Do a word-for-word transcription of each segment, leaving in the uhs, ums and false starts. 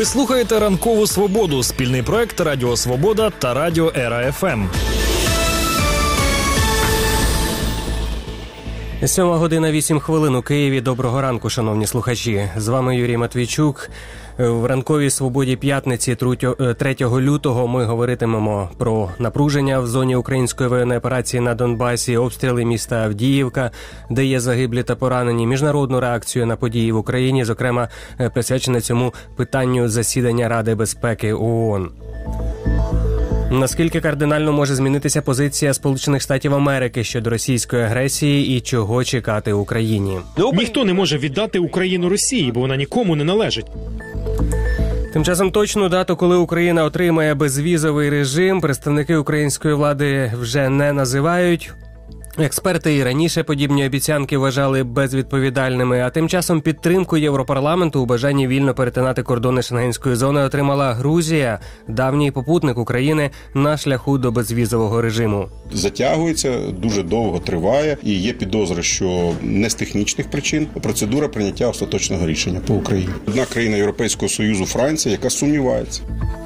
Ви слухаєте «Ранкову свободу» – спільний проект Радіо Свобода та Радіо Ера еф ем. Сьома година вісім хвилин у Києві. Доброго ранку, шановні слухачі. З вами Юрій Матвійчук. В «Ранковій свободі» п'ятниці третього лютого ми говоритимемо про напруження в зоні української воєнної операції на Донбасі, обстріли міста Авдіївка, де є загиблі та поранені, міжнародну реакцію на події в Україні, зокрема присвячене цьому питанню засідання Ради безпеки ООН. Наскільки кардинально може змінитися позиція Сполучених Штатів Америки щодо російської агресії і чого чекати Україні? Ніхто не може віддати Україну Росії, бо вона нікому не належить. Тим часом точну дату, коли Україна отримає безвізовий режим, представники української влади вже не називають. Експерти і раніше подібні обіцянки вважали безвідповідальними, а тим часом підтримку Європарламенту у бажанні вільно перетинати кордони Шенгенської зони отримала Грузія, давній попутник України на шляху до безвізового режиму. Затягується, дуже довго триває і є підозри, що не з технічних причин процедура прийняття остаточного рішення по Україні. Одна країна Європейського Союзу, Франція, яка сумнівається.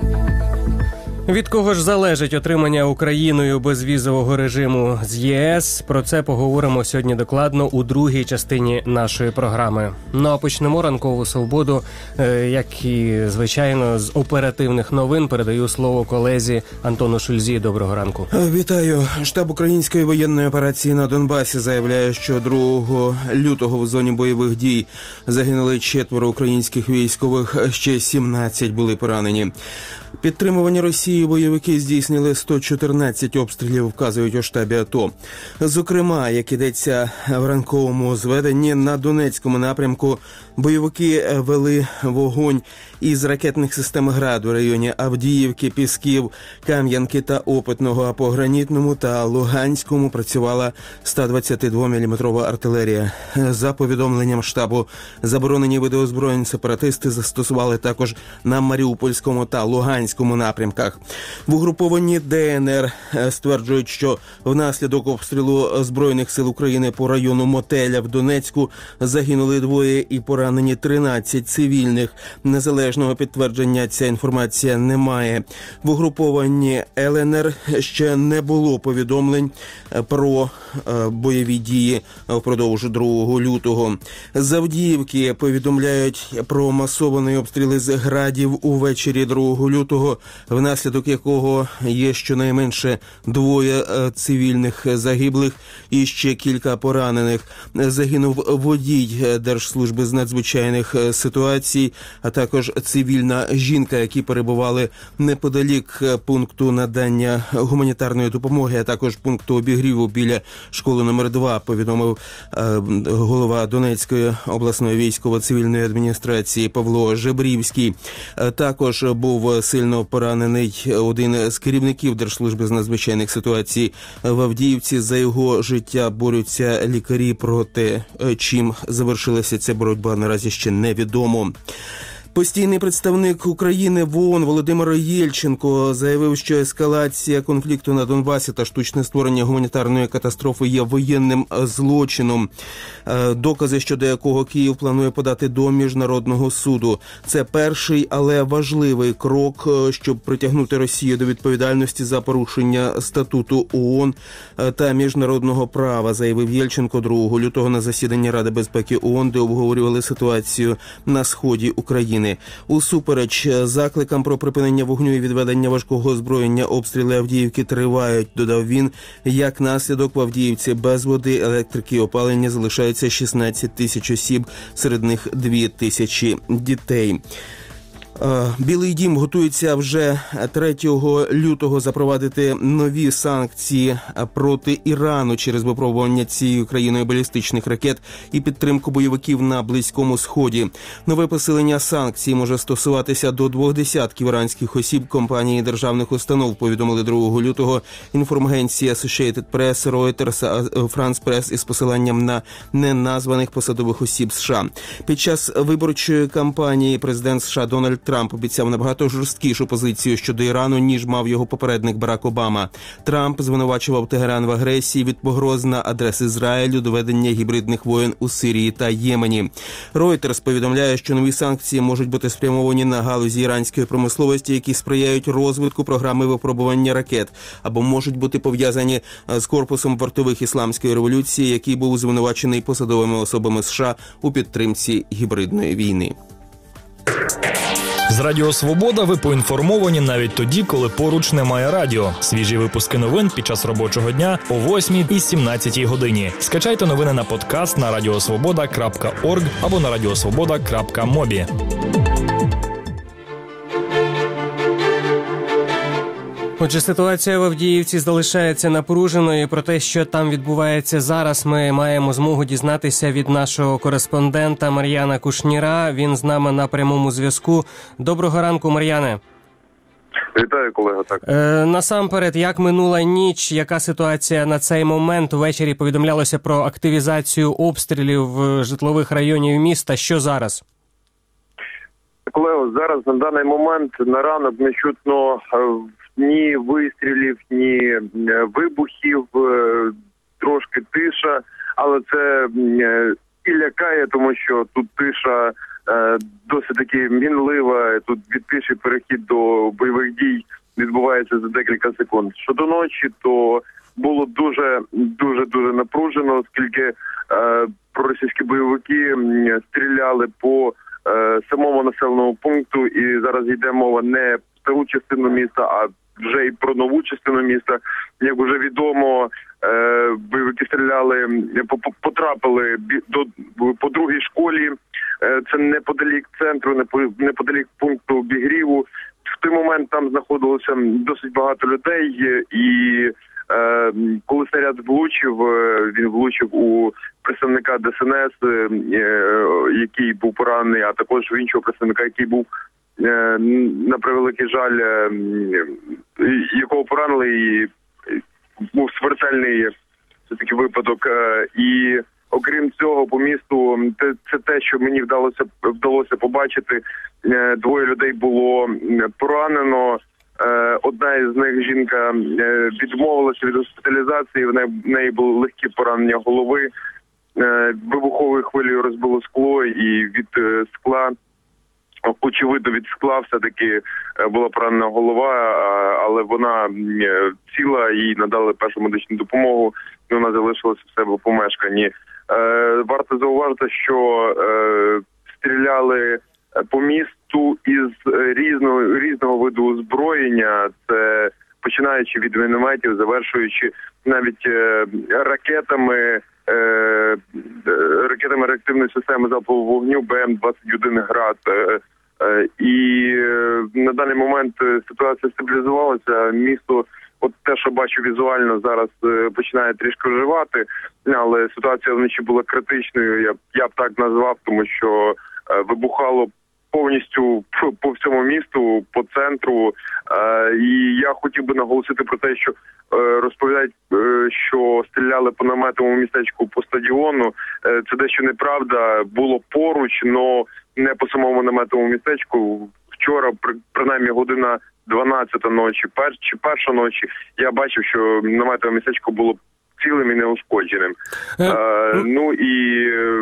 Від кого ж залежить отримання Україною безвізового режиму з ЄС? Про це поговоримо сьогодні докладно у другій частині нашої програми. Ну а почнемо ранкову свободу, як і звичайно, з оперативних новин. Передаю слово колезі Антону Шульзі. Доброго ранку. Вітаю. Штаб української воєнної операції на Донбасі заявляє, що другого лютого в зоні бойових дій загинули четверо українських військових, ще сімнадцять були поранені. Підтримувані Росією бойовики здійснили сто чотирнадцять обстрілів, вказують у штабі АТО. Зокрема, як ідеться в ранковому зведенні, на Донецькому напрямку бойовики вели вогонь із ракетних систем «Град» у районі Авдіївки, Пісків, Кам'янки та Опитного, а по Гранітному та Луганському працювала сто двадцятидвоміліметрова артилерія. За повідомленням штабу, заборонені види озброєнь сепаратисти застосували також на Маріупольському та Луганському напрямках. В угрупованні Де Ен Ер стверджують, що внаслідок обстрілу Збройних сил України по району Мотеля в Донецьку загинули двоє і поранені тринадцять цивільних. Незалежного підтвердження ця інформація немає. В угрупованні Ел Ен Ер ще не було повідомлень про бойові дії впродовж другого лютого. З Авдіївки повідомляють про масовані обстріли з градів увечері другого лютого, внаслідок якого є щонайменше двоє цивільних загиблих і ще кілька поранених. Загинув водій Держслужби з надзвичайних ситуацій, а також цивільна жінка, які перебували неподалік пункту надання гуманітарної допомоги, а також пункту обігріву біля школи номер два, повідомив голова Донецької обласної військово-цивільної адміністрації Павло Жебрівський. Також був сильно поранений один з керівників Держслужби з надзвичайних ситуацій в Авдіївці. За його життя борються лікарі, проте чим завершилася ця боротьба, наразі ще невідомо. Постійний представник України в ООН Володимир Єльченко заявив, що ескалація конфлікту на Донбасі та штучне створення гуманітарної катастрофи є воєнним злочином, докази щодо якого Київ планує подати до Міжнародного суду. Це перший, але важливий крок, щоб притягнути Росію до відповідальності за порушення статуту ООН та міжнародного права, заявив Єльченко другого лютого на засіданні Ради безпеки ООН, де обговорювали ситуацію на сході України. Усупереч закликам про припинення вогню і відведення важкого озброєння, обстріли Авдіївки тривають, додав він. Як наслідок, в Авдіївці без води, електрики і опалення залишаються шістнадцять тисяч осіб, серед них дві тисячі дітей. Білий дім готується вже третього лютого запровадити нові санкції проти Ірану через випробування цією країною балістичних ракет і підтримку бойовиків на Близькому Сході. Нове посилення санкцій може стосуватися до двох десятків іранських осіб, компаній і державних установ, повідомили другого лютого інформагенції Associated Press, Reuters, France Press із посиланням на неназваних посадових осіб США. Під час виборчої кампанії президент США Дональд Трамп обіцяв набагато жорсткішу позицію щодо Ірану, ніж мав його попередник Барак Обама. Трамп звинувачував Тегеран в агресії від погроз на адрес Ізраїлю до ведення гібридних воєн у Сирії та Ємені. Reuters повідомляє, що нові санкції можуть бути спрямовані на галузі іранської промисловості, які сприяють розвитку програми випробування ракет, або можуть бути пов'язані з корпусом вартових ісламської революції, який був звинувачений посадовими особами США у підтримці гібридної війни. З Радіо Свобода ви поінформовані навіть тоді, коли поруч немає радіо. Свіжі випуски новин під час робочого дня о восьмій і сімнадцятій годині. Скачайте новини на подкаст на радіосвобода крапка орг або на радіосвобода крапка мобі. Отже, ситуація в Авдіївці залишається напруженою. Про те, що там відбувається зараз, ми маємо змогу дізнатися від нашого кореспондента Мар'яна Кушніра. Він з нами на прямому зв'язку. Доброго ранку, Мар'яне. Вітаю, колега. Так. Е, насамперед, як минула ніч, яка ситуація на цей момент? Ввечері повідомлялося про активізацію обстрілів житлових районів міста. Що зараз? Колего, зараз на даний момент на ранок не чутно ні вистрілів, ні вибухів, трошки тиша, але це і лякає, тому що тут тиша досить таки мінлива, тут від тиші перехід до бойових дій відбувається за декілька секунд. Щодо ночі, то було дуже, дуже, дуже напружено, оскільки проросійські бойовики стріляли по самому населеному пункту, і зараз йде мова не про стару частину міста, а вже і про нову частину міста. Як вже відомо, бойовики стріляли, потрапили до, по другій школі, це неподалік центру, неподалік пункту обігріву. В той момент там знаходилося досить багато людей, і коли снаряд влучив, він влучив у представника Де Ес Ен Ес, який був поранений, а також в іншого представника, який був, на превеликий жаль, якого поранили, і був смертельний все-таки випадок. І окрім цього, по місту, це те, що мені вдалося, вдалося побачити. Двоє людей було поранено. Одна із них, жінка, відмовилася від госпіталізації, в неї були легкі поранення голови. Вибуховою хвилею розбило скло, і від скла, очевидно, від скла все-таки була поранена голова, але вона ціла, їй надали першу медичну допомогу, і вона залишилася в себе в помешканні. Варто зауважити, що стріляли по місту із різного, різного виду озброєння, це починаючи від мінометів, завершуючи навіть ракетами, ракетами реактивної системи залпового вогню Б М двадцять один град. І на даний момент ситуація стабілізувалася. Місто, от те, що бачу візуально, зараз починає трішки оживати, але ситуація вночі була критичною, я, я б так назвав, тому що вибухало повністю по всьому місту, по центру. І я хотів би наголосити про те, що розповідають, що стріляли по наметовому містечку по стадіону. Це дещо неправда, було поруч, але не по самому наметовому містечку. Вчора, принаймні година дванадцята ночі, пер, чи перша ночі, я бачив, що наметове містечко було цілим і неушкодженим. Е... Е, ну і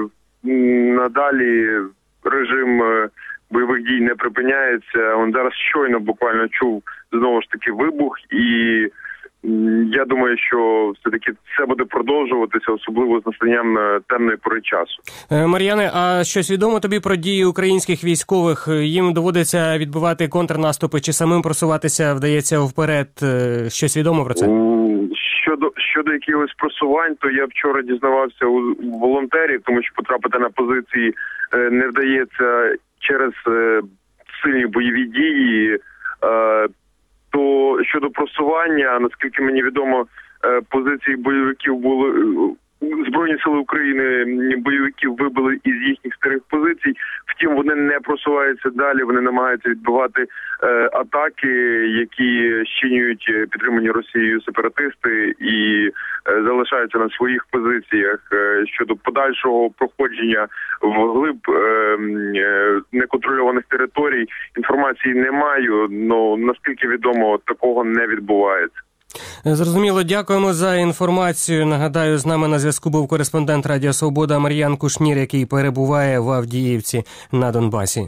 надалі режим бойових дій не припиняється. Он зараз щойно буквально чув знову ж таки вибух, і я думаю, що все-таки це буде продовжуватися, особливо з настанням темної пори часу. Мар'яне, а щось відомо тобі про дії українських військових? Їм доводиться відбивати контрнаступи чи самим просуватися вдається вперед? Щось відомо про це? Щодо, щодо якихось просувань, то я вчора дізнавався у, у волонтерів, тому що потрапити на позиції е, не вдається через е, сильні бойові дії. Е, то щодо просування, наскільки мені відомо, е, позиції бойовиків були Збройні сили України бойовиків вибили із їхніх старих позицій. Втім, вони не просуваються далі, вони намагаються відбивати е, атаки, які щинюють підтримані Росією сепаратисти і е, залишаються на своїх позиціях. Е, щодо подальшого проходження вглиб е, е, неконтрольованих територій інформації не маю, але наскільки відомо, такого не відбувається. Зрозуміло, дякуємо за інформацію. Нагадаю, з нами на зв'язку був кореспондент Радіо Свобода Мар'ян Кушнір, який перебуває в Авдіївці на Донбасі.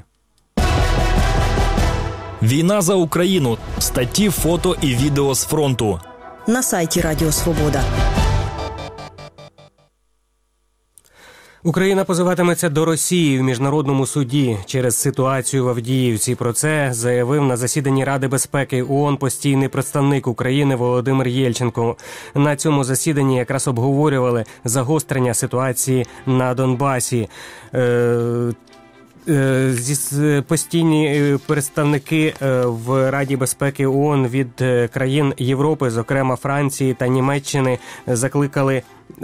Війна за Україну. Статті, фото і відео з фронту. На сайті Радіо Свобода. Україна позиватиметься до Росії в міжнародному суді через ситуацію в Авдіївці. Про це заявив на засіданні Ради безпеки ООН постійний представник України Володимир Єльченко. На цьому засіданні якраз обговорювали загострення ситуації на Донбасі. Е- Постійні представники в Раді безпеки ООН від країн Європи, зокрема Франції та Німеччини, закликали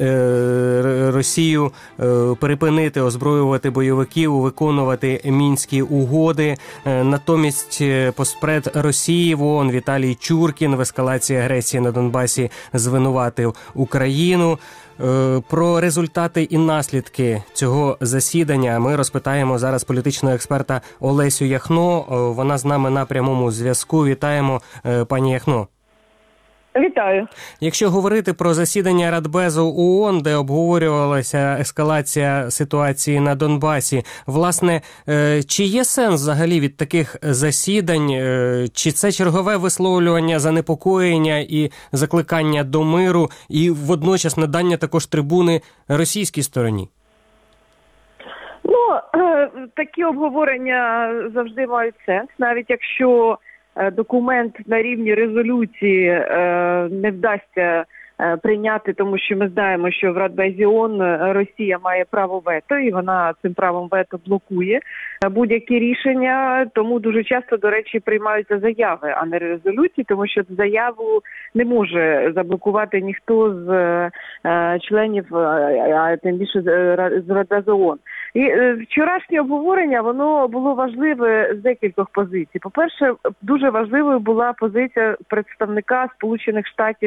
Росію припинити озброювати бойовиків, виконувати мінські угоди. Натомість постпред Росії в ООН Віталій Чуркін в ескалації агресії на Донбасі звинуватив Україну. Про результати і наслідки цього засідання ми розпитаємо зараз політичного експерта Олесю Яхно. Вона з нами на прямому зв'язку. Вітаємо, пані Яхно. Вітаю. Якщо говорити про засідання Радбезу ООН, де обговорювалася ескалація ситуації на Донбасі, власне, чи є сенс взагалі від таких засідань, чи це чергове висловлювання занепокоєння і закликання до миру, і водночас надання також трибуни російській стороні? Ну, такі обговорення завжди мають сенс, навіть якщо документ на рівні резолюції не вдасться прийняти, тому що ми знаємо, що в Радбезі ООН Росія має право вето, і вона цим правом вето блокує будь-які рішення, тому дуже часто, до речі, приймаються заяви, а не резолюції, тому що заяву не може заблокувати ніхто з членів, а тим більше з Радбезу ООН. І вчорашнє обговорення, воно було важливе з декількох позицій. По-перше, дуже важливою була позиція представника Сполучених Штатів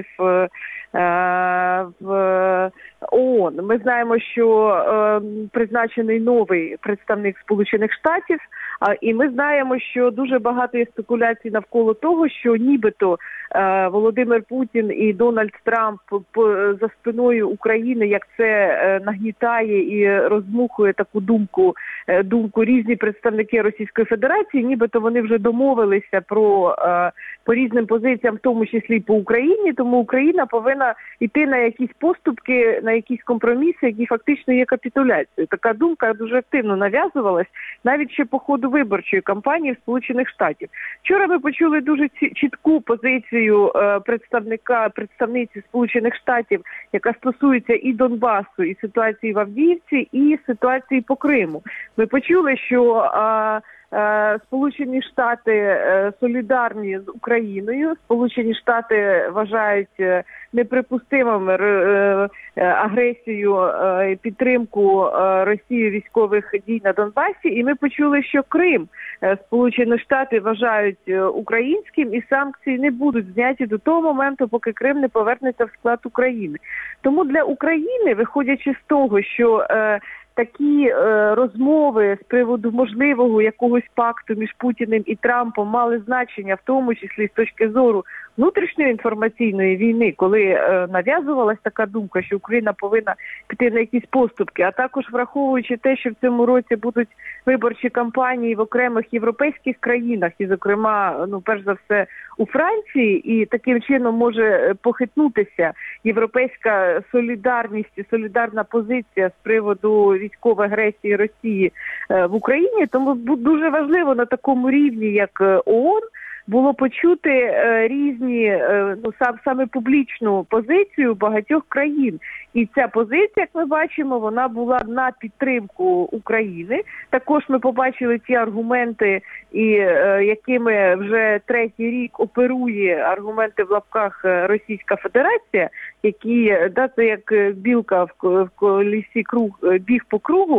в ООН. Ми знаємо, що е, призначений новий представник Сполучених Штатів, а, і ми знаємо, що дуже багато є спекуляцій навколо того, що нібито е, Володимир Путін і Дональд Трамп по, за спиною України, як це е, нагнітає і роздмухує таку думку, е, думку різні представники Російської Федерації, нібито вони вже домовилися про е, по різним позиціям, в тому числі по Україні, тому Україна повинна йти на якісь поступки, на якісь компроміси, які фактично є капітуляцією. Така думка дуже активно нав'язувалась навіть ще по ходу виборчої кампанії в Сполучених Штатів. Вчора ми почули дуже чітку позицію представника, представниці Сполучених Штатів, яка стосується і Донбасу, і ситуації в Авдіївці, і ситуації по Криму. Ми почули, що Сполучені Штати солідарні з Україною, Сполучені Штати вважають неприпустимим агресію і підтримку Росії військових дій на Донбасі, і ми почули, що Крим Сполучені Штати вважають українським, і санкції не будуть зняті до того моменту, поки Крим не повернеться в склад України. Тому для України, виходячи з того, що такі е, розмови з приводу можливого якогось пакту між Путіним і Трампом мали значення, в тому числі з точки зору внутрішньої інформаційної війни, коли е, нав'язувалась така думка, що Україна повинна піти на якісь поступки, а також враховуючи те, що в цьому році будуть виборчі кампанії в окремих європейських країнах, і, зокрема, ну, перш за все, у Франції, і таким чином може похитнутися європейська солідарність і солідарна позиція з приводу військової агресії Росії в Україні. Тому дуже важливо на такому рівні, як ООН, було почути е, різні, е, ну, сам, саме публічну позицію багатьох країн. І ця позиція, як ми бачимо, вона була на підтримку України. Також ми побачили ті аргументи, і е, якими вже третій рік оперує аргументи в лапках Російська Федерація, які, да, це як білка в колісі круг, біг по кругу,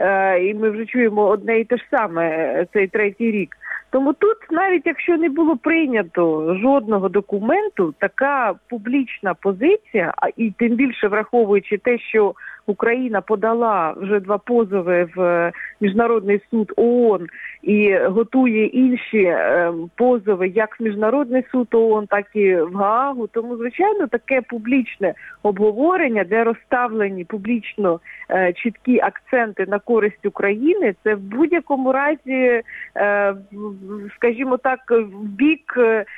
і ми вже чуємо одне і те ж саме цей третій рік. Тому тут, навіть якщо не було прийнято жодного документу, така публічна позиція, а і тим більше враховуючи те, що Україна подала вже два позови в Міжнародний суд ООН і готує інші е, позови як в Міжнародний суд ООН, так і в Гаагу. Тому, звичайно, таке публічне обговорення, де розставлені публічно е, чіткі акценти на користь України, це в будь-якому разі, е, скажімо так, в бік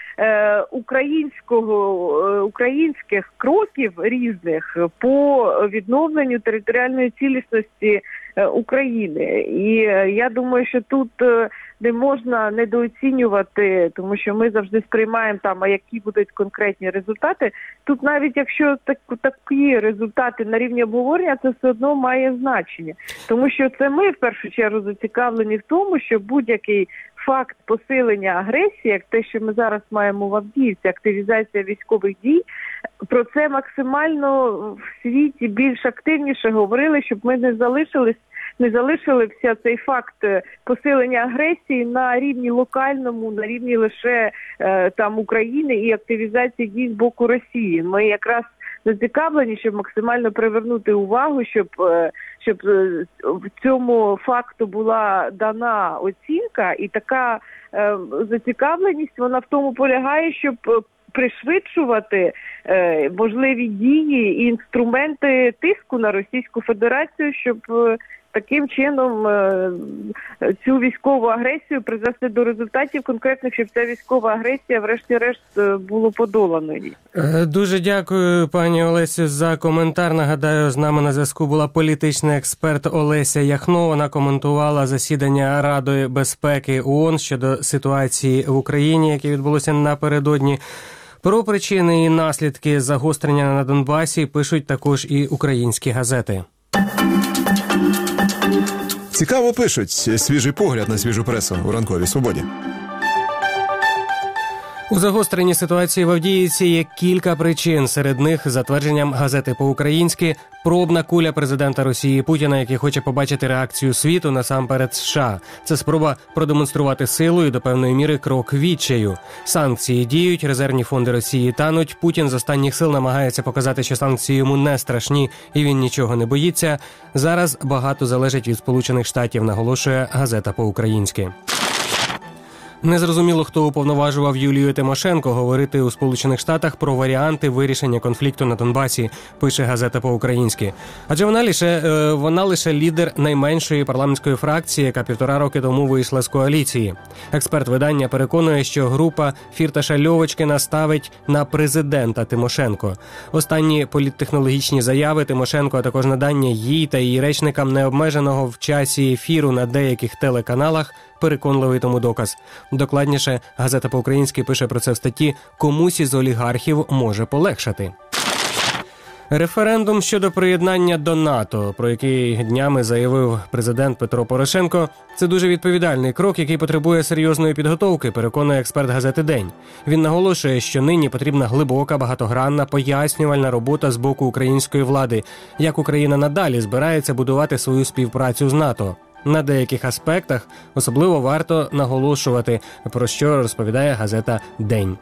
е, українського, е, українських кроків різних по відновленню територіальної цілісності України. І я думаю, що тут не можна недооцінювати, тому що ми завжди сприймаємо там, а які будуть конкретні результати. Тут навіть якщо так, такі результати на рівні обговорення, це все одно має значення. Тому що це ми в першу чергу зацікавлені в тому, що будь-який факт посилення агресії, як те, що ми зараз маємо в Авдіївці, активізація військових дій, про це максимально в світі більш активніше говорили, щоб ми не залишились, не залишилися цей факт посилення агресії на рівні локальному, на рівні лише е, там України і активізації дій з боку Росії. Ми якраз зацікавлені, щоб максимально привернути увагу, щоб, щоб в цьому факту була дана оцінка, і така е, зацікавленість, вона в тому полягає, щоб пришвидшувати е, можливі дії і інструменти тиску на Російську Федерацію, щоб е, таким чином е, цю військову агресію привести до результатів конкретних, щоб ця військова агресія врешті-решт е, було подолано. Дуже дякую, пані Олесю, за коментар. Нагадаю, з нами на зв'язку була політичний експерт Олеся Яхно. Вона коментувала засідання Ради безпеки ООН щодо ситуації в Україні, яке відбулося напередодні. Про причини і наслідки загострення на Донбасі пишуть також і українські газети. Цікаво пишуть. Свіжий погляд на свіжу пресу у ранковій свободі. У загостренні ситуації в Авдіївці є кілька причин. Серед них, за твердженням газети по-українськи, пробна куля президента Росії Путіна, який хоче побачити реакцію світу, насамперед США. Це спроба продемонструвати силу і до певної міри крок відчаю. Санкції діють, резервні фонди Росії тануть. Путін з останніх сил намагається показати, що санкції йому не страшні і він нічого не боїться. Зараз багато залежить від Сполучених Штатів, наголошує газета по-українськи. Незрозуміло, хто уповноважував Юлію Тимошенко говорити у Сполучених Штатах про варіанти вирішення конфлікту на Донбасі, пише газета по-українськи. Адже вона лише, вона лише лідер найменшої парламентської фракції, яка півтора роки тому вийшла з коаліції. Експерт видання переконує, що група Фірташа-Льовочкіна ставить на президента Тимошенко. Останні політтехнологічні заяви Тимошенко, а також надання їй та її речникам необмеженого в часі ефіру на деяких телеканалах переконливий тому доказ. Докладніше, газета по-українськи пише про це в статті «Комусь із олігархів може полегшати». Референдум щодо приєднання до НАТО, про який днями заявив президент Петро Порошенко, це дуже відповідальний крок, який потребує серйозної підготовки, переконує експерт газети «День». Він наголошує, що нині потрібна глибока, багатогранна, пояснювальна робота з боку української влади, як Україна надалі збирається будувати свою співпрацю з НАТО. На деяких аспектах особливо варто наголошувати, про що розповідає газета «День».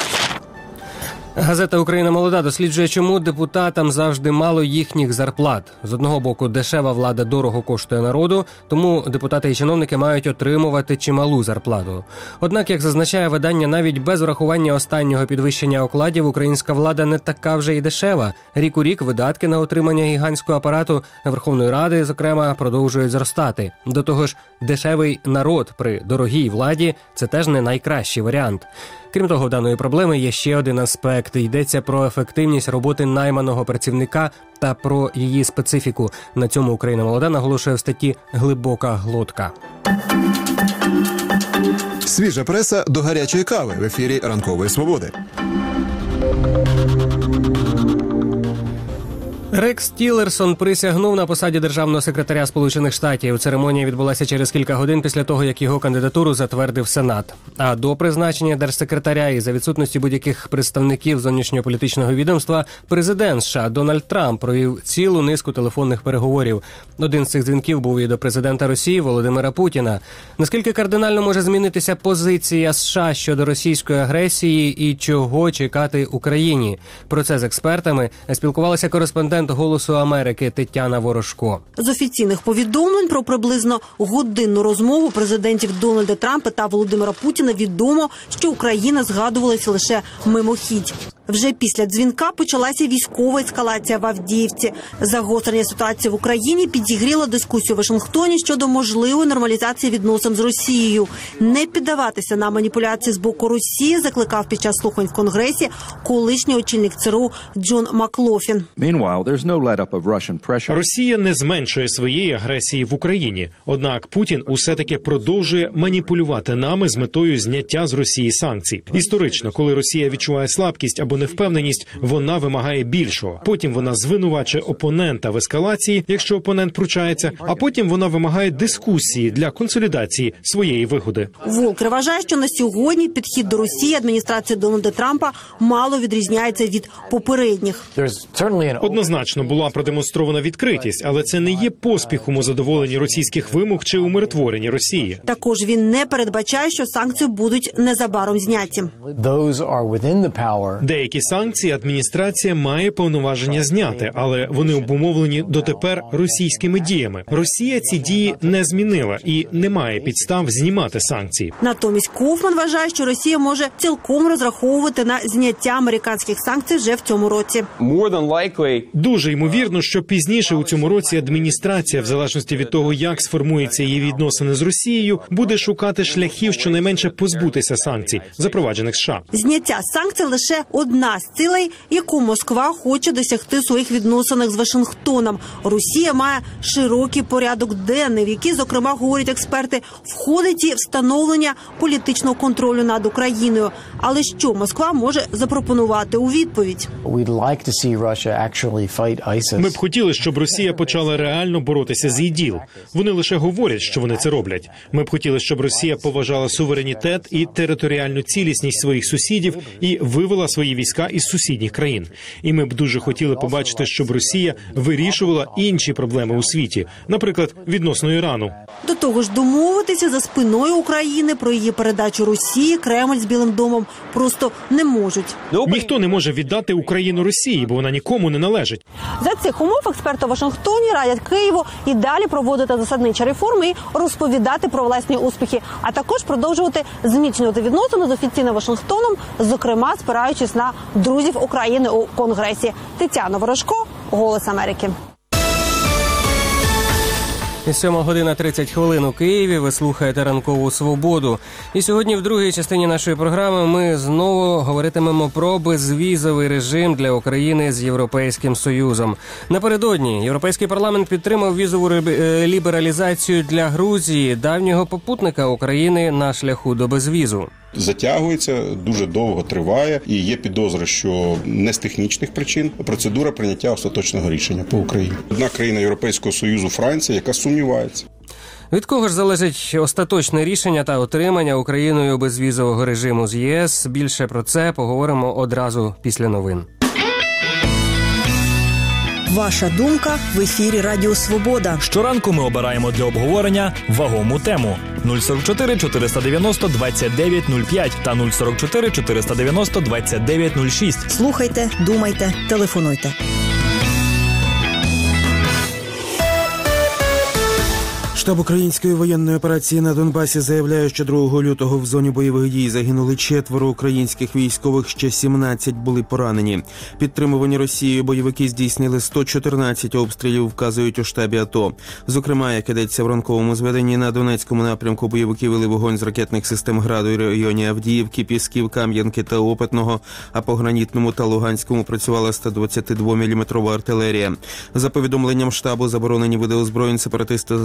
Газета «Україна молода» досліджує, чому депутатам завжди мало їхніх зарплат. З одного боку, дешева влада дорого коштує народу, тому депутати і чиновники мають отримувати чималу зарплату. Однак, як зазначає видання, навіть без врахування останнього підвищення окладів українська влада не така вже й дешева. Рік у рік видатки на утримання гігантського апарату Верховної Ради, зокрема, продовжують зростати. До того ж, дешевий народ при дорогій владі – це теж не найкращий варіант. Крім того, в даної проблеми є ще один аспект. Йдеться про ефективність роботи найманого працівника та про її специфіку. На цьому «Україна молода» наголошує в статті «Глибока глотка». Свіжа преса до гарячої кави в ефірі «Ранкової свободи». Рекс Тілерсон присягнув на посаді державного секретаря Сполучених Штатів. Церемонія відбулася через кілька годин після того, як його кандидатуру затвердив Сенат. А до призначення держсекретаря і за відсутності будь-яких представників зовнішньополітичного відомства президент США Дональд Трамп провів цілу низку телефонних переговорів. Один з цих дзвінків був і до президента Росії Володимира Путіна. Наскільки кардинально може змінитися позиція США щодо російської агресії і чого чекати Україні? Про це з експертами спілкувалася кореспондент «Голосу Америки» Тетяна Ворожко. З офіційних повідомлень про приблизно годинну розмову президентів Дональда Трампа та Володимира Путіна відомо, що Україна згадувалася лише мимохідь. Вже після дзвінка почалася військова ескалація в Авдіївці. Загострення ситуації в Україні підігріло дискусію в Вашингтоні щодо можливої нормалізації відносин з Росією. Не піддаватися на маніпуляції з боку Росії закликав під час слухань в Конгресі колишній очільник ЦРУ Джон Маклофін. Росія не зменшує своєї агресії в Україні. Однак Путін усе-таки продовжує маніпулювати нами з метою зняття з Росії санкцій. Історично, коли Росія відчуває слабкість або невпевненість, вона вимагає більшого. Потім вона звинувачує опонента в ескалації, якщо опонент пручається, а потім вона вимагає дискусії для консолідації своєї вигоди. Волкер вважає, що на сьогодні підхід до Росії адміністрації Дональда Трампа мало відрізняється від попередніх. Однозначно була продемонстрована відкритість, але це не є поспіхом у задоволенні російських вимог чи умиротворенні Росії. Також він не передбачає, що санкції будуть незабаром зняті. Деякі санкції адміністрація має повноваження зняти, але вони обумовлені дотепер російськими діями. Росія ці дії не змінила і не має підстав знімати санкції. Натомість Кофман вважає, що Росія може цілком розраховувати на зняття американських санкцій вже в цьому році. Дуже ймовірно, що пізніше у цьому році адміністрація, в залежності від того, як сформуються її відносини з Росією, буде шукати шляхів щонайменше позбутися санкцій, запроваджених США. Зняття санкцій лише одна з цілей, яку Москва хоче досягти в своїх відносинах з Вашингтоном. Росія має широкий порядок денний, в який, зокрема, говорять експерти, входить і встановлення політичного контролю над Україною. Але що Москва може запропонувати у відповідь? Ми б хотіли, щоб Росія почала реально боротися з ІДІЛ. Вони лише говорять, що вони це роблять. Ми б хотіли, щоб Росія поважала суверенітет і територіальну цілісність своїх сусідів і вивела свої війська із сусідніх країн. І ми б дуже хотіли побачити, щоб Росія вирішувала інші проблеми у світі, наприклад, відносно Ірану. До того ж, домовитися за спиною України про її передачу Росії Кремль з Білим домом просто не можуть. Ніхто не може віддати Україну Росії, бо вона нікому не належить. За цих умов експерти в Вашингтоні радять Києву і далі проводити засадничі реформи і розповідати про власні успіхи, а також продовжувати зміцнювати відносини з офіційним Вашингтоном, зокрема спираючись на друзів України у Конгресі. Тетяна Ворожко, «Голос Америки». Сьома година тридцять хвилин у Києві. Ви слухаєте «Ранкову свободу». І сьогодні в другій частині нашої програми ми знову говоритимемо про безвізовий режим для України з Європейським Союзом. Напередодні Європейський парламент підтримав візову лібералізацію для Грузії, давнього попутника України на шляху до безвізу. Затягується, дуже довго триває і є підозри, що не з технічних причин процедура прийняття остаточного рішення по Україні. Одна країна Європейського Союзу, Франція, яка сумнівається. Від кого ж залежить остаточне рішення та отримання Україною безвізового режиму з ЄС? Більше про це поговоримо одразу після новин. Ваша думка в ефірі Радіо Свобода. Щоранку ми обираємо для обговорення вагому тему. нуль сорок чотири чотириста дев'яносто двадцять дев'ять нуль п'ять та нуль сорок чотири чотириста дев'яносто двадцять дев'ять нуль шість. Слухайте, думайте, телефонуйте. Штаб української воєнної операції на Донбасі заявляє, що другого лютого в зоні бойових дій загинули четверо українських військових, ще сімнадцять були поранені. Підтримувані Росією бойовики здійснили сто чотирнадцять обстрілів, вказують у штабі АТО. Зокрема, як ідеться в ранковому зведенні, на Донецькому напрямку бойовики вели вогонь з ракетних систем «Граду» і районі Авдіївки, Пісків, Кам'янки та Опитного, а по Гранітному та Луганському працювала сто двадцятидвоміліметрова артилерія. За повідомленням штабу, заборонені види озброєнь сепаратисти застосували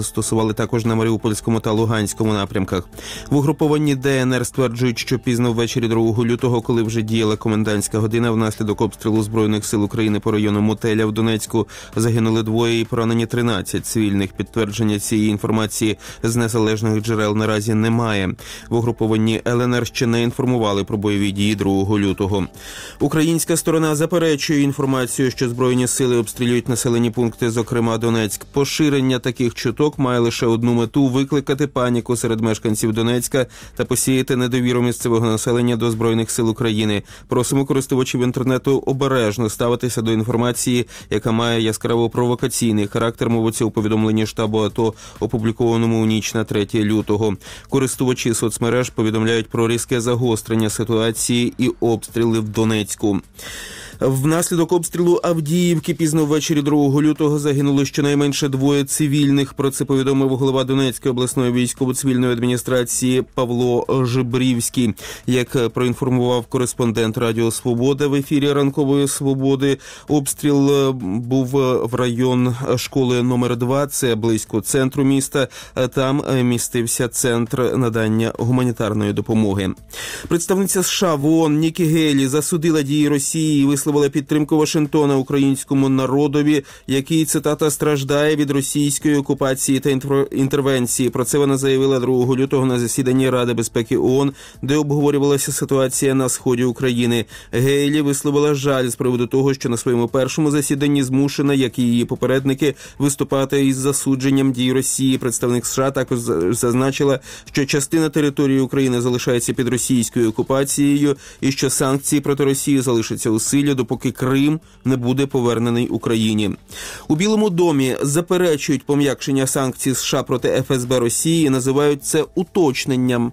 працювали також на Маріупольському та Луганському напрямках. В угрупованні Де Ен Ер стверджують, що пізно ввечері другого лютого, коли вже діяла комендантська година, внаслідок обстрілу Збройних сил України по району Мотеля в Донецьку загинули двоє і поранені тринадцять цивільних. Підтвердження цієї інформації з незалежних джерел наразі немає. В угрупованні Ел Ен Ер ще не інформували про бойові дії другого лютого. Українська сторона заперечує інформацію, що Збройні сили обстрілюють населені пункти, зокрема Донецьк. Поширення таких чуток має лише одну мету – викликати паніку серед мешканців Донецька та посіяти недовіру місцевого населення до Збройних сил України. Просимо користувачів інтернету обережно ставитися до інформації, яка має яскраво провокаційний характер, мовиться у повідомленні штабу АТО, опублікованому у ніч на третє лютого. Користувачі соцмереж повідомляють про різке загострення ситуації і обстріли в Донецьку. Внаслідок обстрілу Авдіївки пізно ввечері другого лютого загинули щонайменше двоє цивільних. Про це повідомив голова Донецької обласної військово-цивільної адміністрації Павло Жибрівський. Як проінформував кореспондент Радіо Свобода в ефірі Ранкової Свободи, обстріл був в район школи номер два, це близько центру міста. Там містився центр надання гуманітарної допомоги. Представниця США в ООН Нікі Гейлі засудила дії Росії і висловила підтримку Вашингтона українському народові, який, цитата, страждає від російської окупації та інтервенції. Про це вона заявила другого лютого на засіданні Ради безпеки ООН, де обговорювалася ситуація на сході України. Гейлі висловила жаль з приводу того, що на своєму першому засіданні змушена, як і її попередники, виступати із засудженням дій Росії. Представник США також зазначила, що частина території України залишається під російською окупацією і що санкції проти Росії залишаться у силі, допоки Крим не буде повернений Україні. У Білому домі заперечують пом'якшення санкцій США проти еф ес бе Росії і називають це уточненням.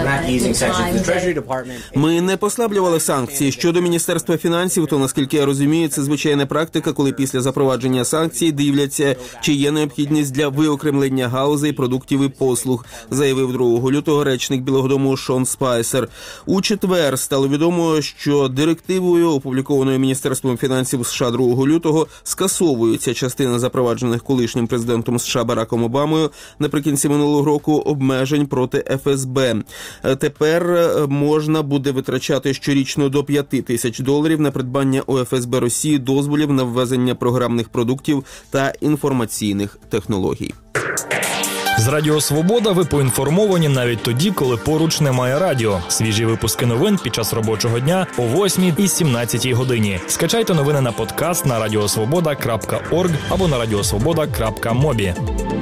Ми не послаблювали санкції. Щодо Міністерства фінансів, то, наскільки я розумію, це звичайна практика, коли після запровадження санкцій дивляться, чи є необхідність для виокремлення галузей, продуктів і послуг, заявив другого лютого речник Білого дому Шон Спайсер. У четвер стало відомо, що директивою, опублікованою Міністерством фінансів США другого лютого, скасовується частина запроваджених колишнім президентом США Бараком Обамою наприкінці минулого року обмежень проти еф ес бе. Тепер можна буде витрачати щорічно до п'яти тисяч доларів на придбання у еф ес бе Росії дозволів на ввезення програмних продуктів та інформаційних технологій. З Радіо Свобода ви поінформовані навіть тоді, коли поруч немає радіо. Свіжі випуски новин під час робочого дня о восьмій і сімнадцятій годині. Скачайте новини на подкаст на радіосвобода крапка орг або на радіосвобода крапка мобі.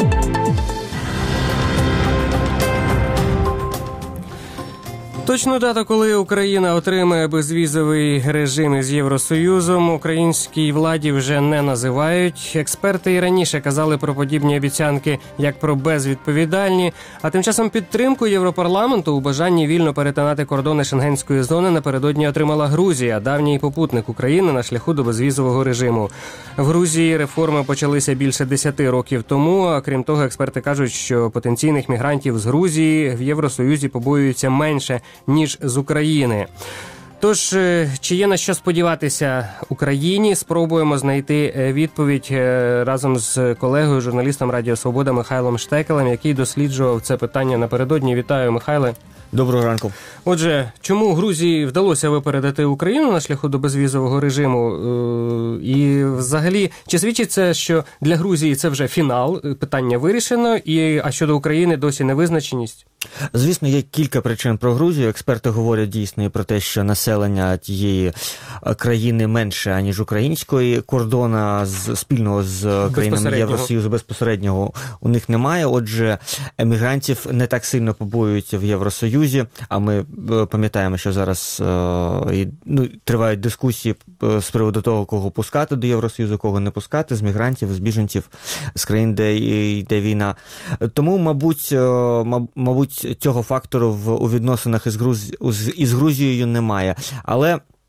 Точну дату, коли Україна отримає безвізовий режим із Євросоюзом, українській владі вже не називають. Експерти і раніше казали про подібні обіцянки як про безвідповідальні, а тим часом підтримку Європарламенту у бажанні вільно перетинати кордони шенгенської зони напередодні отримала Грузія, давній попутник України на шляху до безвізового режиму. В Грузії реформи почалися більше десяти років тому, а крім того, експерти кажуть, що потенційних мігрантів з Грузії в Євросоюзі побоюються менше, ніж з України. Тож, чи є на що сподіватися Україні? Спробуємо знайти відповідь разом з колегою, журналістом Радіо Свобода Михайлом Штекелем, який досліджував це питання напередодні. Вітаю, Михайле. Доброго ранку. Отже, чому Грузії вдалося випередити Україну на шляху до безвізового режиму? І взагалі, чи свідчить це, що для Грузії це вже фінал, питання вирішено, і, а щодо України досі невизначеність? Звісно, є кілька причин про Грузію. Експерти говорять дійсно і про те, що населення тієї країни менше, аніж української. Кордона з, спільного з країнами Євросоюзу безпосереднього у них немає. Отже, емігрантів не так сильно побоюються в Євросоюзі. А ми пам'ятаємо, що зараз е, ну, тривають дискусії з приводу того, кого пускати до Євросоюзу, кого не пускати, з мігрантів, з біженців, з країн, де йде війна. Тому, мабуть, мабуть, цього фактору в, у відносинах із, Груз... із Грузією немає. Але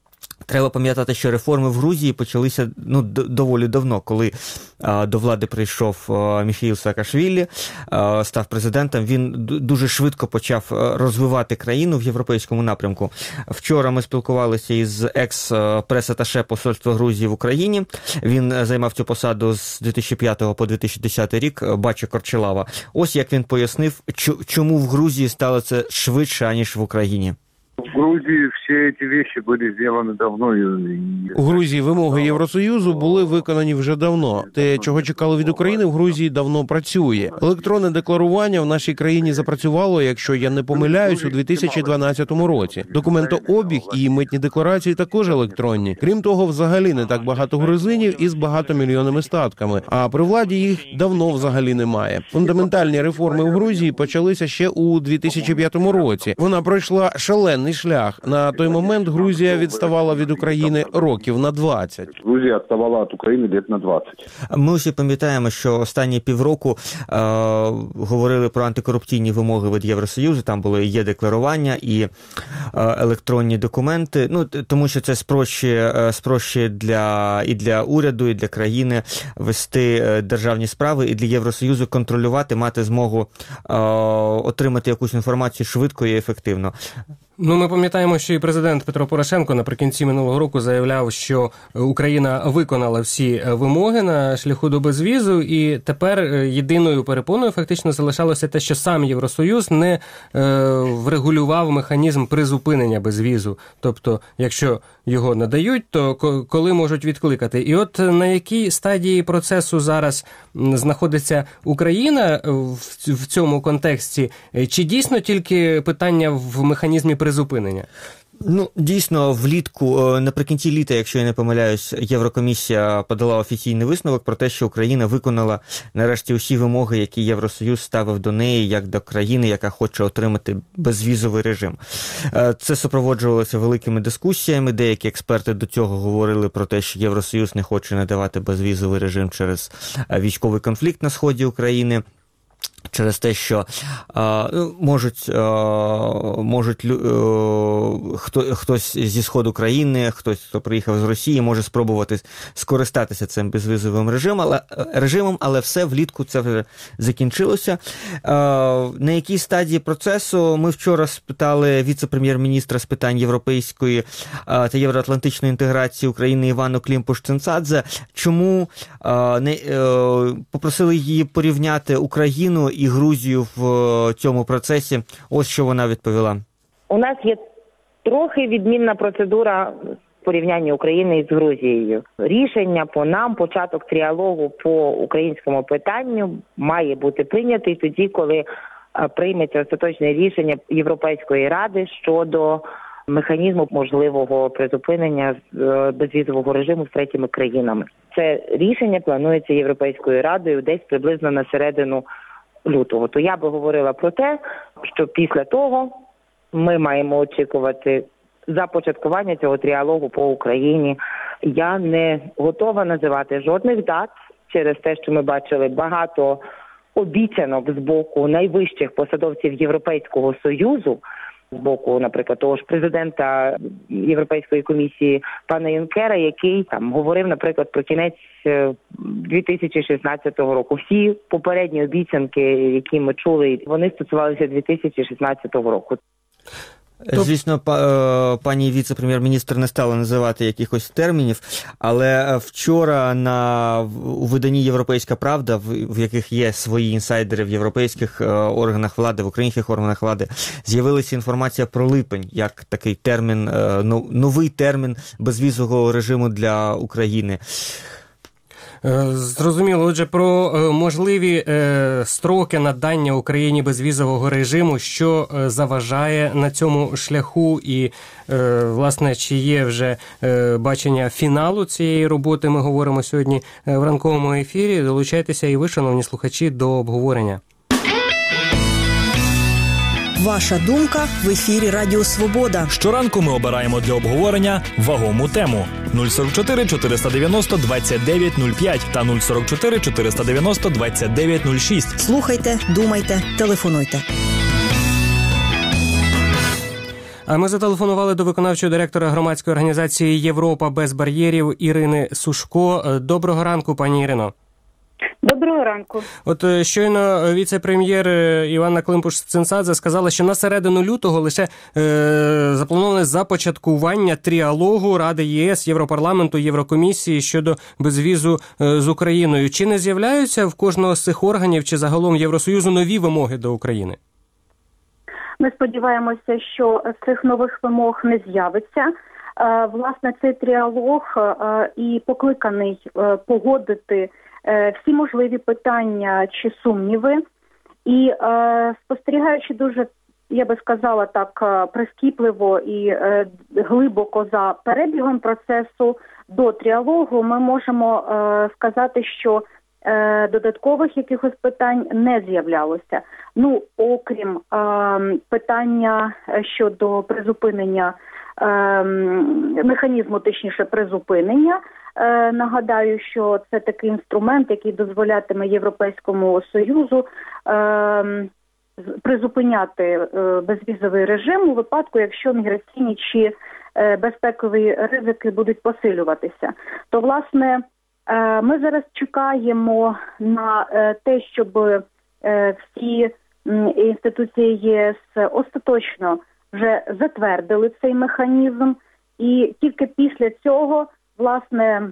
Треба пам'ятати, що реформи в Грузії почалися ну, доволі давно, коли а, до влади прийшов а, Міхеїл Саакашвілі, а, став президентом. Він дуже швидко почав розвивати країну в європейському напрямку. Вчора ми спілкувалися із екс-прес-аташе посольства Грузії в Україні. Він займав цю посаду з дві тисячі п'ятого по дві тисячі десятий рік, Бача Корчелава. Ось як він пояснив, чому в Грузії стало це швидше, аніж в Україні. В Грузії всі ці речі були зроблені давно. У Грузії вимоги Євросоюзу були виконані вже давно. Те, чого чекали від України, в Грузії давно працює. Електронне декларування в нашій країні запрацювало, якщо я не помиляюсь, у дві тисячі дванадцятому році. Документообіг і митні декларації також електронні. Крім того, взагалі не так багато грузинів із багатомільйонними статками, а при владі їх давно взагалі немає. Фундаментальні реформи в Грузії почалися ще у дві тисячі п'ятому році. Вона пройшла шалений шлях. На той момент Грузія відставала від України років на двадцять. Грузія відставала від України років на двадцять. Ми усі пам'ятаємо, що останні півроку е, говорили про антикорупційні вимоги від Євросоюзу. Там було і є-декларування, і е, електронні документи. Ну, тому що це спрощує, спрощує для, і для уряду, і для країни вести державні справи, і для Євросоюзу контролювати, мати змогу е, отримати якусь інформацію швидко і ефективно. Ну, ми пам'ятаємо, що і президент Петро Порошенко наприкінці минулого року заявляв, що Україна виконала всі вимоги на шляху до безвізу, і тепер єдиною перепоною фактично залишалося те, що сам Євросоюз не е, врегулював механізм призупинення безвізу. Тобто, якщо його надають, то коли можуть відкликати. І от на якій стадії процесу зараз знаходиться Україна в цьому контексті? Чи дійсно тільки питання в механізмі призупинення? Ну, дійсно, влітку, наприкінці літа, якщо я не помиляюсь, Єврокомісія подала офіційний висновок про те, що Україна виконала нарешті усі вимоги, які Євросоюз ставив до неї, як до країни, яка хоче отримати безвізовий режим. Це супроводжувалося великими дискусіями. Деякі експерти до цього говорили про те, що Євросоюз не хоче надавати безвізовий режим через військовий конфлікт на сході України. Через те, що а, можуть, а, можуть а, хто, хтось зі сходу країни, хтось, хто приїхав з Росії, може спробувати скористатися цим безвізовим режимом, але, режимом, але все влітку це вже закінчилося. А, на якій стадії процесу? Ми вчора спитали віце-прем'єр-міністра з питань європейської а, та євроатлантичної інтеграції України Івану Клімпуш-Цинцадзе, чому а, не, а, попросили її порівняти Україну і Грузію в цьому процесі. Ось що вона відповіла. У нас є трохи відмінна процедура в порівнянні України із Грузією. Рішення по нам, початок тріалогу по українському питанню має бути прийнятий тоді, коли прийметься остаточне рішення Європейської ради щодо механізму можливого призупинення безвізового режиму з третіми країнами. Це рішення планується Європейською радою десь приблизно на середину лютого. То я би говорила про те, що після того ми маємо очікувати започаткування цього тріалогу по Україні. Я не готова називати жодних дат через те, що ми бачили багато обіцянок з боку найвищих посадовців Європейського Союзу, з боку, наприклад, того ж президента Європейської комісії пана Юнкера, який там говорив, наприклад, про кінець дві тисячі шістнадцятого року. Всі попередні обіцянки, які ми чули, вони стосувалися дві тисячі шістнадцятого року. Звісно, пані віце-прем'єр-міністр не стала називати якихось термінів, але вчора на, у виданні «Європейська правда», в, в яких є свої інсайдери в європейських органах влади, в українських органах влади, з'явилася інформація про липень, як такий термін, новий термін безвізового режиму для України. Зрозуміло. Отже, про можливі е, строки надання Україні безвізового режиму, що е, заважає на цьому шляху і, е, власне, чи є вже е, бачення фіналу цієї роботи, ми говоримо сьогодні в ранковому ефірі. Долучайтеся і ви, шановні слухачі, до обговорення. Ваша думка в ефірі Радіо Свобода. Щоранку ми обираємо для обговорення вагому тему. нуль сорок чотири чотириста дев'яносто двадцять дев'ять нуль п'ять та нуль сорок чотири чотириста дев'яносто двадцять дев'ять нуль шість. Слухайте, думайте, телефонуйте. А ми зателефонували до виконавчого директора громадської організації «Європа без бар'єрів» Ірини Сушко. Доброго ранку, пані Ірино. Доброго ранку. От щойно віце-прем'єр Іванна Климпуш-Цинцадзе сказала, що на середину лютого лише е, заплановане започаткування тріалогу Ради ЄС, Європарламенту, Єврокомісії щодо безвізу е, з Україною. Чи не з'являються в кожного з цих органів чи загалом Євросоюзу нові вимоги до України? Ми сподіваємося, що цих нових вимог не з'явиться. Е, власне, цей тріалог е, і покликаний е, погодити всі можливі питання чи сумніви. І е, спостерігаючи дуже, я би сказала так, прискіпливо і е, глибоко за перебігом процесу до тріалогу, ми можемо е, сказати, що е, додаткових якихось питань не з'являлося. Ну, окрім е, питання щодо призупинення, е, механізму, точніше, призупинення. Е, нагадаю, що це такий інструмент, який дозволятиме Європейському Союзу е, призупиняти е, безвізовий режим у випадку, якщо міграційні чи е, безпекові ризики будуть посилюватися. То, власне, е, ми зараз чекаємо на е, те, щоб е, всі м, інституції ЄС остаточно вже затвердили цей механізм, і тільки після цього власне,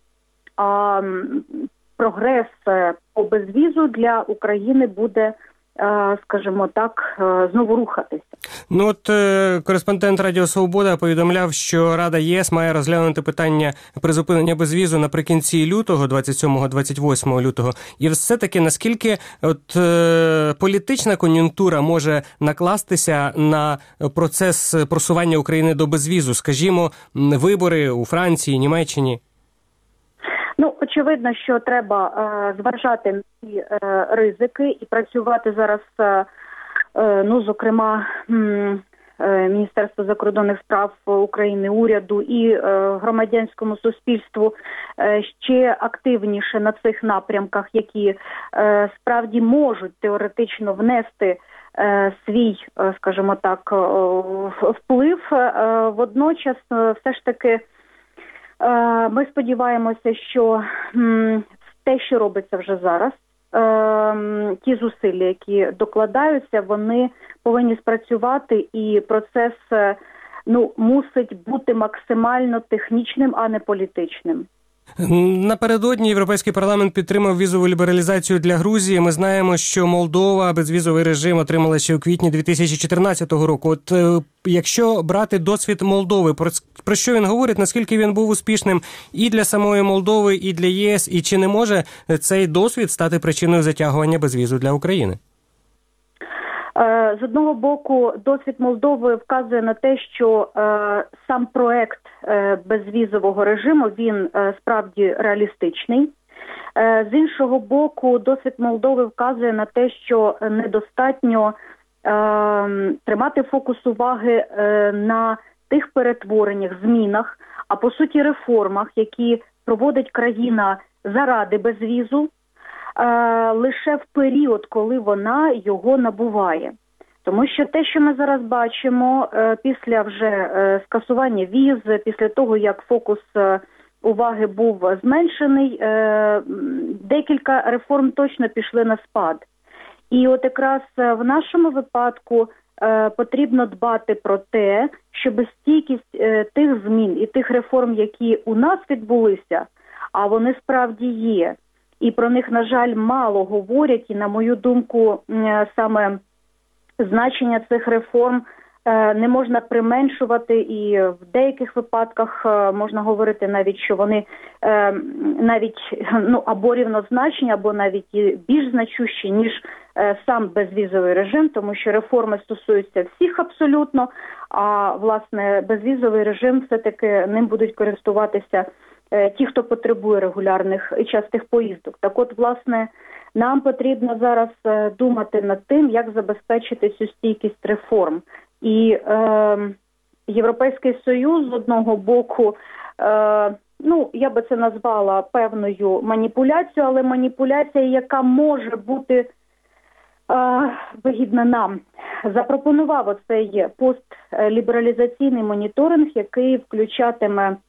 а, прогрес по безвізу для України буде, скажімо так, знову рухатися. Ну от кореспондент Радіо Свобода повідомляв, що Рада ЄС має розглянути питання призупинення безвізу наприкінці лютого, двадцять сьомого - двадцять восьмого лютого. І все-таки наскільки от е, політична кон'юнктура може накластися на процес просування України до безвізу? Скажімо, вибори у Франції, Німеччині? Ну, очевидно, що треба е, зважати на ці е, ризики і працювати зараз, е, е, ну, зокрема, м, е, Міністерство закордонних справ України, уряду і е, громадянському суспільству е, ще активніше на цих напрямках, які е, справді можуть теоретично внести е, свій, е, скажімо так, е, вплив. Е, водночас, е, все ж таки, ми сподіваємося, що те, що робиться вже зараз, ті зусилля, які докладаються, вони повинні спрацювати, і процес, ну, мусить бути максимально технічним, а не політичним. Напередодні Європейський парламент підтримав візову лібералізацію для Грузії. Ми знаємо, що Молдова безвізовий режим отримала ще у квітні дві тисячі чотирнадцятого року. От якщо брати досвід Молдови, про, про що він говорить, наскільки він був успішним і для самої Молдови, і для ЄС, і чи не може цей досвід стати причиною затягування безвізу для України? З одного боку, досвід Молдови вказує на те, що е, сам проект е, безвізового режиму, він е, справді реалістичний. Е, з іншого боку, досвід Молдови вказує на те, що недостатньо е, тримати фокус уваги е, на тих перетвореннях, змінах, а по суті реформах, які проводить країна заради безвізу, лише в період, коли вона його набуває. Тому що те, що ми зараз бачимо після вже скасування віз, після того, як фокус уваги був зменшений, декілька реформ точно пішли на спад. І от якраз в нашому випадку потрібно дбати про те, щоб стійкість тих змін і тих реформ, які у нас відбулися, а вони справді є, і про них, на жаль, мало говорять, і, на мою думку, саме значення цих реформ не можна применшувати, і в деяких випадках можна говорити навіть, що вони навіть, ну, або рівнозначні, або навіть і більш значущі, ніж сам безвізовий режим, тому що реформи стосуються всіх абсолютно, а, власне, безвізовий режим, все-таки ним будуть користуватися ті, хто потребує регулярних і частих поїздок. Так от, власне, нам потрібно зараз думати над тим, як забезпечити цю стійкість реформ. І е, Європейський Союз, з одного боку, е, ну, я би це назвала певною маніпуляцією, але маніпуляція, яка може бути е, вигідна нам. запропонував оцей постлібералізаційний моніторинг, який включатиме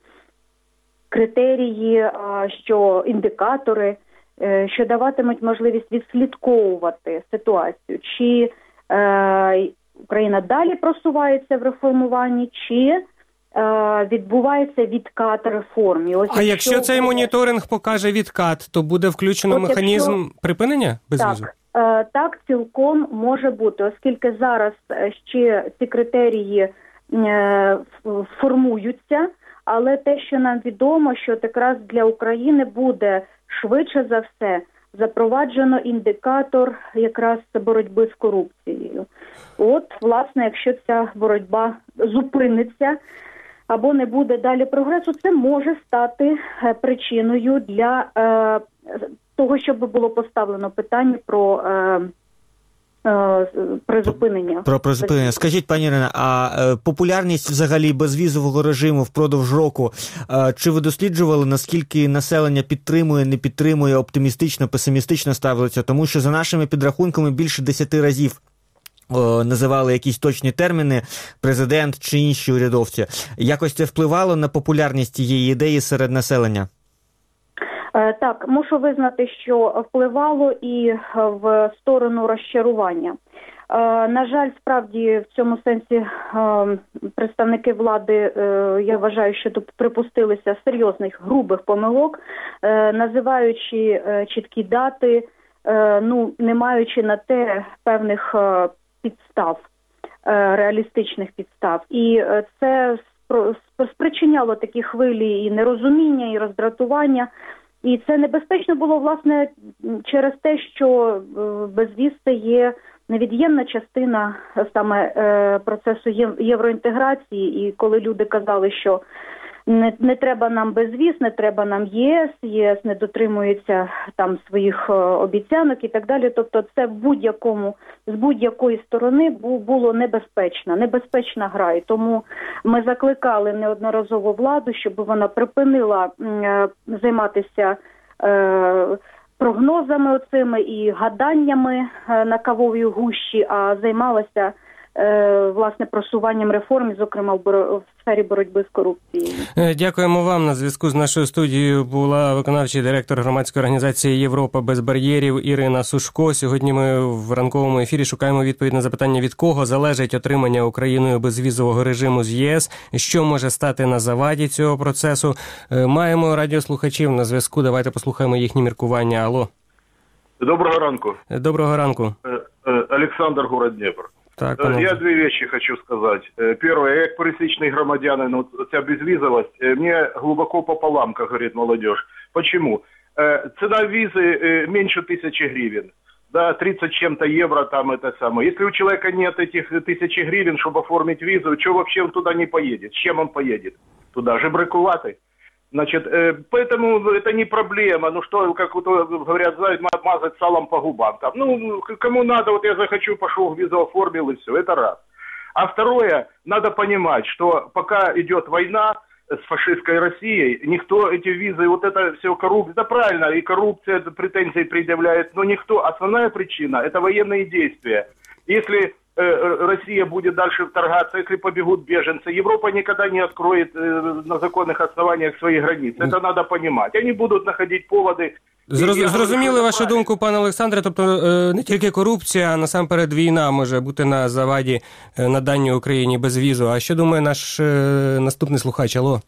критерії, що індикатори, що даватимуть можливість відслідковувати ситуацію, чи е, Україна далі просувається в реформуванні, чи е, відбувається відкат реформ. І ось а якщо, якщо цей моніторинг покаже відкат, то буде включено от механізм якщо... припинення безвізу? Так, е, так, цілком може бути, оскільки зараз ще ці критерії е, формуються, але те, що нам відомо, що якраз для України буде швидше за все запроваджено індикатор якраз боротьби з корупцією. От, власне, якщо ця боротьба зупиниться або не буде далі прогресу, це може стати причиною для е, того, щоб було поставлено питання про е, призупинення. Про призупинення. Скажіть, пані Ірина, а е, популярність взагалі безвізового режиму впродовж року, е, чи ви досліджували, наскільки населення підтримує, не підтримує, оптимістично, песимістично ставиться? Тому що за нашими підрахунками більше десяти разів о, називали якісь точні терміни президент чи інші урядовці. Якось це впливало на популярність цієї ідеї серед населення? Так, мушу визнати, що впливало і в сторону розчарування. На жаль, справді в цьому сенсі представники влади, я вважаю, що тут припустилися серйозних грубих помилок, називаючи чіткі дати, ну, не маючи на те певних підстав, реалістичних підстав. І це спричиняло такі хвилі і нерозуміння, і роздратування. І це небезпечно було, власне, через те, що безвіз – це є невід'ємна частина саме процесу євроінтеграції. І коли люди казали, що не, не треба нам безвіз, не треба нам ЄС, ЄС не дотримується там своїх обіцянок і так далі. Тобто це в будь-якому, з будь-якої сторони було небезпечно, небезпечна гра. І тому ми закликали неодноразово владу, щоб вона припинила е, займатися е, прогнозами оцими і гаданнями е, на кавовій гущі, а займалася власне просуванням реформ, зокрема в, боро... в сфері боротьби з корупцією. Дякуємо вам. На зв'язку з нашою студією була виконавчий директор громадської організації «Європа без бар'єрів» Ірина Сушко. Сьогодні ми в ранковому ефірі шукаємо відповідь на запитання, від кого залежить отримання Україною безвізового режиму з ЄС, що може стати на заваді цього процесу. Маємо радіослухачів на зв'язку. Давайте послухаємо їхні міркування. Алло. Доброго ранку. Доброго ранку. Олександр, город Дніпр. Так, я две вещи хочу сказать. Первое, я как пересечный громадянин, вот вся безвизовость, мне глубоко пополам, как говорит молодежь. Почему? Цена визы меньше тысячи гривен. Да, тридцать чем-то евро там это самое. Если у человека нет этих тысячи гривен, чтобы оформить визу, что вообще он туда не поедет? С чем он поедет? Туда жебракуватый. Значит, э, поэтому это не проблема. Ну что, как вот говорят, знаете, мазать салом по губам. Там, ну, кому надо, вот я захочу, пошел, визу оформил и все. Это раз. А второе, надо понимать, что пока идет война с фашистской Россией, никто эти визы, вот это все коррупция, это правильно, и коррупция претензии предъявляет, но никто, основная причина, это военные действия. Если Россия будет дальше вторгаться, если побегут беженцы. Европа никогда не откроет э, на законных основаниях свои границы. Это надо понимать. Они будут находить поводы. Зроз... Зрозуміли вашу думку, пане Олександре. Тобто не тільки корупція, а насамперед війна може бути на заваді надання Україні безвізу. А що думає наш наступний слухач? Алло.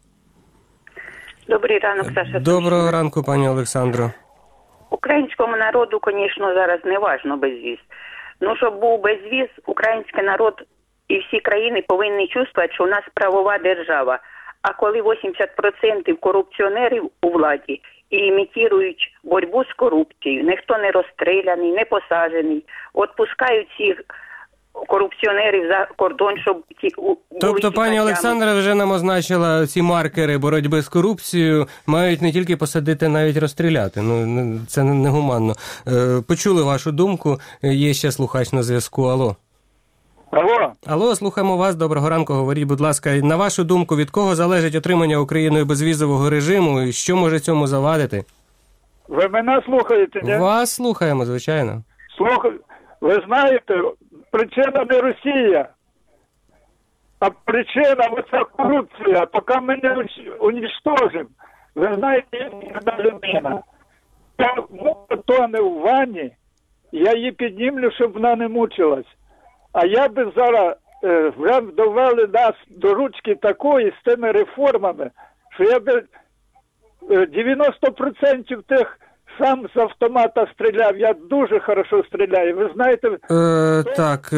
Добрий ранок, Саша. Доброго ранку, пані Олександро. Українському народу, звісно, зараз не важно безвіз. Ну, щоб був безвіз, український народ і всі країни повинні чувствувати, що у нас правова держава. А коли вісімдесят відсотків корупціонерів у владі і імітують боротьбу з корупцією, ніхто не розстріляний, не посаджений, відпускають всіх корупціонерів за кордон, щоб ті... Тобто пані Олександра вже нам означила ці маркери боротьби з корупцією, мають не тільки посадити, навіть розстріляти. Ну, це негуманно. Почули вашу думку, є ще слухач на зв'язку. Алло. Алло. Алло, слухаємо вас. Доброго ранку. Говоріть, будь ласка, на вашу думку, від кого залежить отримання Україною безвізового режиму і що може цьому завадити? Ви мене слухаєте, не? Вас слухаємо, звичайно. Слухаю. Ви знаєте, причина не Росія, а причина оця корупція. Поки ми не уничтожимо, ви знаєте, як одна людина, та тоне в ванні, я її піднімлю, щоб вона не мучилась. А я би зараз е, вже довели нас до ручки такої з тими реформами, що я би е, дев'яносто відсотків тих сам з автомата стріляв. Я дуже хорошо стріляю. Ви знаєте... Е, так, е,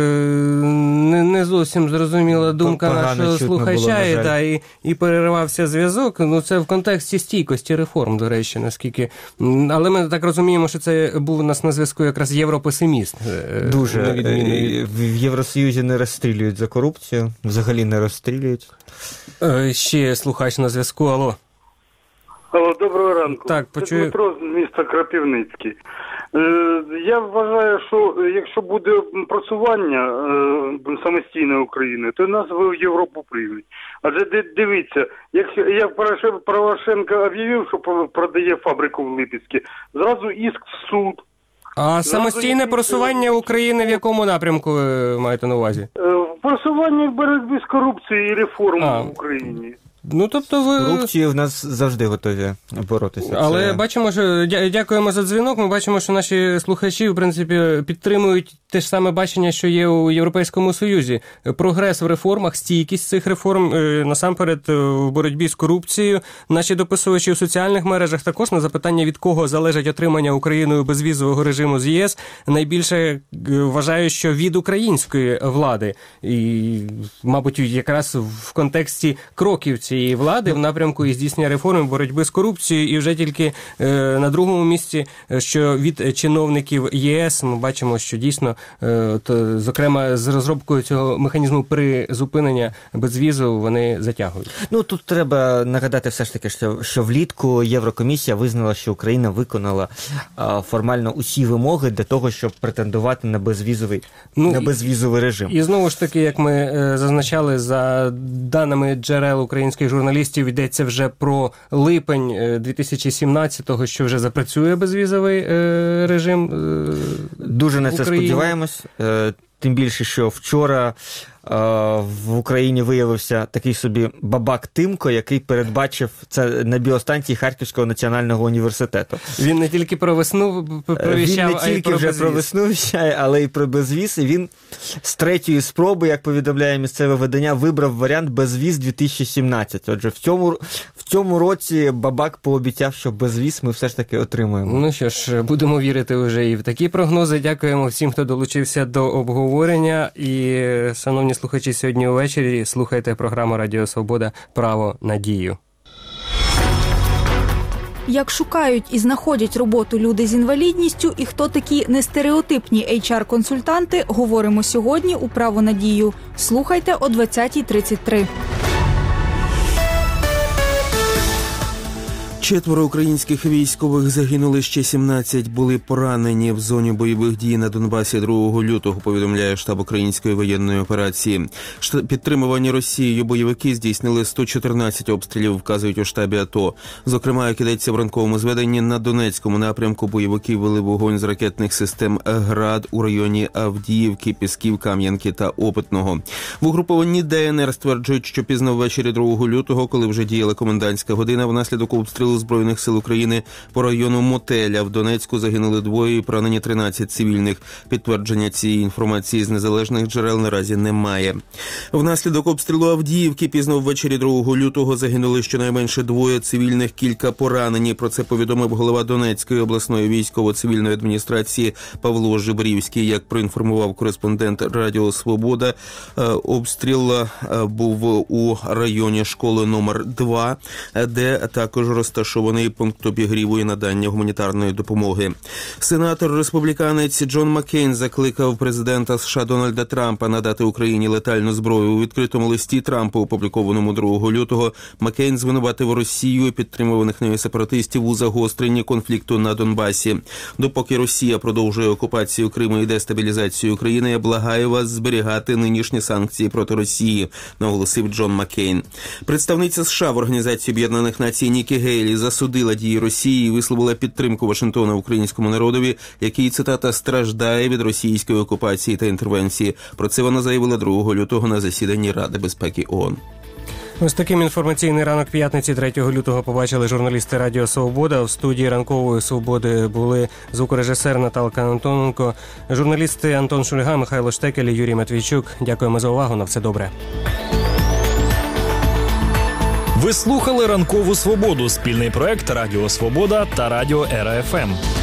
не, не зовсім зрозуміла думка Погано нашого слухача, було, і, да, і, і переривався зв'язок. Ну, це в контексті стійкості реформ, до речі, наскільки... Але ми так розуміємо, що це був у нас на зв'язку якраз європесиміст. Дуже. Від... В Євросоюзі не розстрілюють за корупцію, взагалі не розстрілюють. Е, ще слухач на зв'язку, алло. Алло, доброго ранку. Так, почую. Дмитро з міста Крапивницький. Е, я вважаю, що якщо буде просування е, самостійної України, то нас в Європу приймуть. Адже дивіться, якщо як Порошенко об'явив, що продає фабрику в Липецьку, зразу іск в суд. А самостійне просування України в якому напрямку ви маєте на увазі? Е, просування в боротьбі з корупцією і реформою в Україні. Ну, тобто ви... Корупції в нас завжди готові боротися. Але Це... бачимо, що дякуємо за дзвінок. Ми бачимо, що наші слухачі, в принципі, підтримують те ж саме бачення, що є у Європейському Союзі. Прогрес в реформах, стійкість цих реформ, насамперед в боротьбі з корупцією. Наші дописувачі у соціальних мережах також на запитання, від кого залежить отримання Україною безвізового режиму з ЄС, найбільше вважають, що від української влади. І, мабуть, якраз в контексті кроків цієї влади в напрямку і здійснення реформи боротьби з корупцією, і вже тільки е, на другому місці, що від чиновників ЄС ми бачимо, що дійсно, е, то, зокрема, з розробкою цього механізму призупинення безвізу вони затягують. Ну, тут треба нагадати все ж таки, що, що влітку Єврокомісія визнала, що Україна виконала а, формально усі вимоги для того, щоб претендувати на безвізовий, ну, на безвізовий режим. І, і знову ж таки, як ми е, зазначали, за даними джерел українських журналістів, йдеться вже про липень дві тисячі сімнадцятого, що вже запрацює безвізовий е, режим е, Дуже на це сподіваємось. Е, тим більше, що вчора в Україні виявився такий собі бабак Тимко, який передбачив це на біостанції Харківського національного університету. Він не тільки про весну провіщав, він не тільки а й про вже безвіз. про весну віщає, але й про безвіз. І він з третьої спроби, як повідомляє місцеве видання, вибрав варіант безвіз дві тисячі сімнадцять. Отже, в цьому, в цьому році бабак пообіцяв, що безвіз ми все ж таки отримуємо. Ну що ж, будемо вірити вже і в такі прогнози. Дякуємо всім, хто долучився до обговорення. І, шановні слухачі, сьогодні увечері слухайте програму Радіо Свобода «Право на дію». Як шукають і знаходять роботу люди з інвалідністю і хто такі нестереотипні ейч ар-консультанти, говоримо сьогодні у «Право на дію». Слухайте о двадцятій тридцять три. Четверо українських військових загинули, ще сімнадцять були поранені в зоні бойових дій на Донбасі другого лютого, повідомляє штаб української воєнної операції. Підтримувані Росією бойовики здійснили сто чотирнадцять обстрілів, вказують у штабі АТО. Зокрема, як ідеться в ранковому зведенні, на Донецькому напрямку бойовики вели вогонь з ракетних систем «Град» у районі Авдіївки, Пісків, Кам'янки та Опитного. В угрупованні Де Ен Ер стверджують, що пізно ввечері другого лютого, коли вже діяла комендантська година, внаслідок обстрілу Збройних сил України по району Мотеля в Донецьку загинули двоє і поранені тринадцять цивільних. Підтвердження цієї інформації з незалежних джерел наразі немає. Внаслідок обстрілу Авдіївки пізно ввечері другого лютого загинули щонайменше двоє цивільних, кілька поранені. Про це повідомив голова Донецької обласної військово-цивільної адміністрації Павло Жибрівський. Як проінформував кореспондент Радіо Свобода, обстріл був у районі школи номер два, де також розташований розташований пункт обігріву і надання гуманітарної допомоги. Сенатор-республіканець Джон Маккейн закликав президента США Дональда Трампа надати Україні летальну зброю. У відкритому листі Трампа, опублікованому другого лютого, Маккейн звинуватив Росію і підтримуваних нею сепаратистів у загостренні конфлікту на Донбасі. Допоки Росія продовжує окупацію Криму і дестабілізацію України, я благаю вас зберігати нинішні санкції проти Росії, наголосив Джон Маккейн. Представниця США в Організації Об'єднаних Націй Нікі Гейлі Ізраїлі засудила дії Росії і висловила підтримку Вашингтона українському народові, який, цитата, страждає від російської окупації та інтервенції. Про це вона заявила другого лютого на засіданні Ради безпеки ООН. Ось таким інформаційний ранок п'ятниці третього лютого побачили журналісти Радіо Свобода. В студії Ранкової Свободи були звукорежисер Наталка Антоненко, журналісти Антон Шульга, Михайло Штекель і Юрій Матвійчук. Дякуємо за увагу. На все добре. Ви слухали Ранкову Свободу, спільний проект Радіо Свобода та Радіо Ера Еф Ем.